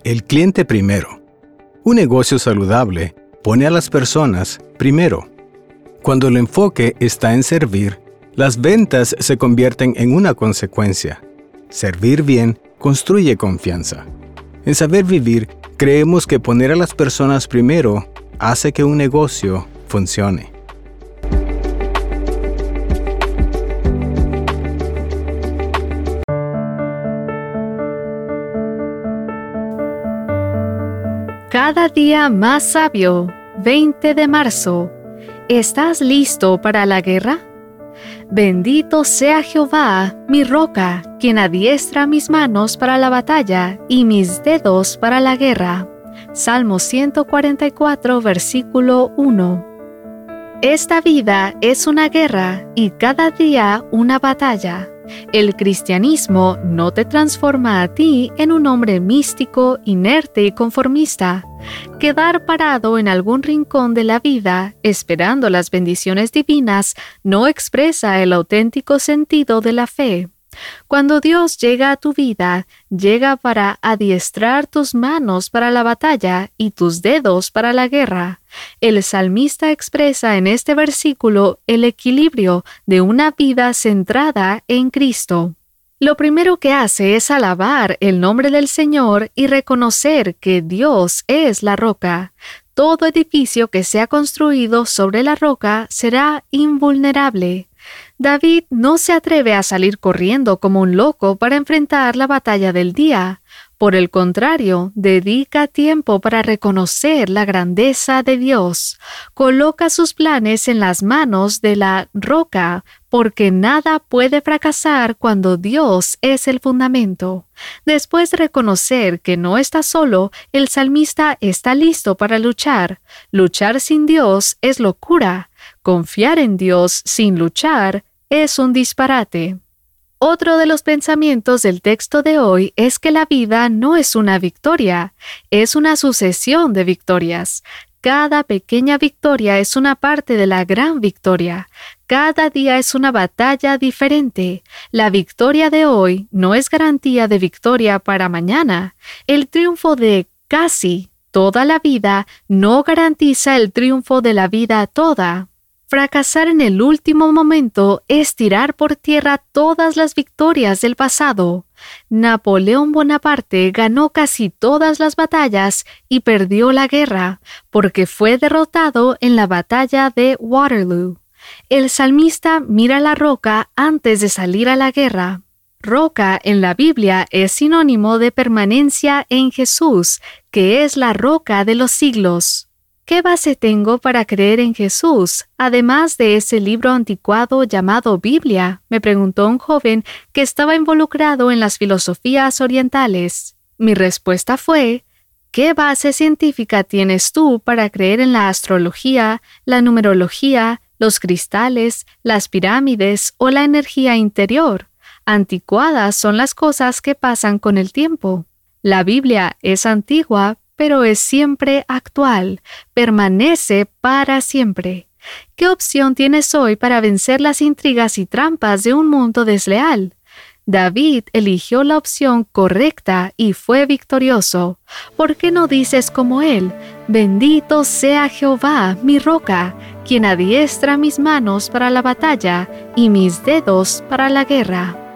El cliente primero. Un negocio saludable pone a las personas primero. Cuando el enfoque está en servir, las ventas se convierten en una consecuencia. Servir bien construye confianza. En Saber Vivir, creemos que poner a las personas primero hace que un negocio funcione. Cada día más sabio, 20 de marzo. ¿Estás listo para la guerra? Bendito sea Jehová, mi roca, quien adiestra mis manos para la batalla y mis dedos para la guerra. Salmo 144, versículo 1. Esta vida es una guerra y cada día una batalla. El cristianismo no te transforma a ti en un hombre místico, inerte y conformista. Quedar parado en algún rincón de la vida, esperando las bendiciones divinas, no expresa el auténtico sentido de la fe. Cuando Dios llega a tu vida, llega para adiestrar tus manos para la batalla y tus dedos para la guerra. El salmista expresa en este versículo el equilibrio de una vida centrada en Cristo. Lo primero que hace es alabar el nombre del Señor y reconocer que Dios es la roca. Todo edificio que sea construido sobre la roca será invulnerable. David no se atreve a salir corriendo como un loco para enfrentar la batalla del día. Por el contrario, dedica tiempo para reconocer la grandeza de Dios. Coloca sus planes en las manos de la roca, porque nada puede fracasar cuando Dios es el fundamento. Después de reconocer que no está solo, el salmista está listo para luchar. Luchar sin Dios es locura. Confiar en Dios sin luchar es un disparate. Otro de los pensamientos del texto de hoy es que la vida no es una victoria, es una sucesión de victorias. Cada pequeña victoria es una parte de la gran victoria. Cada día es una batalla diferente. La victoria de hoy no es garantía de victoria para mañana. El triunfo de casi toda la vida no garantiza el triunfo de la vida toda. Fracasar en el último momento es tirar por tierra todas las victorias del pasado. Napoleón Bonaparte ganó casi todas las batallas y perdió la guerra, porque fue derrotado en la batalla de Waterloo. El salmista mira la roca antes de salir a la guerra. Roca en la Biblia es sinónimo de permanencia en Jesús, que es la roca de los siglos. ¿Qué base tengo para creer en Jesús, además de ese libro anticuado llamado Biblia?, me preguntó un joven que estaba involucrado en las filosofías orientales. Mi respuesta fue: ¿qué base científica tienes tú para creer en la astrología, la numerología, los cristales, las pirámides o la energía interior? Anticuadas son las cosas que pasan con el tiempo. La Biblia es antigua, pero es siempre actual, permanece para siempre. ¿Qué opción tienes hoy para vencer las intrigas y trampas de un mundo desleal? David eligió la opción correcta y fue victorioso. ¿Por qué no dices como él? Bendito sea Jehová, mi roca, quien adiestra mis manos para la batalla y mis dedos para la guerra.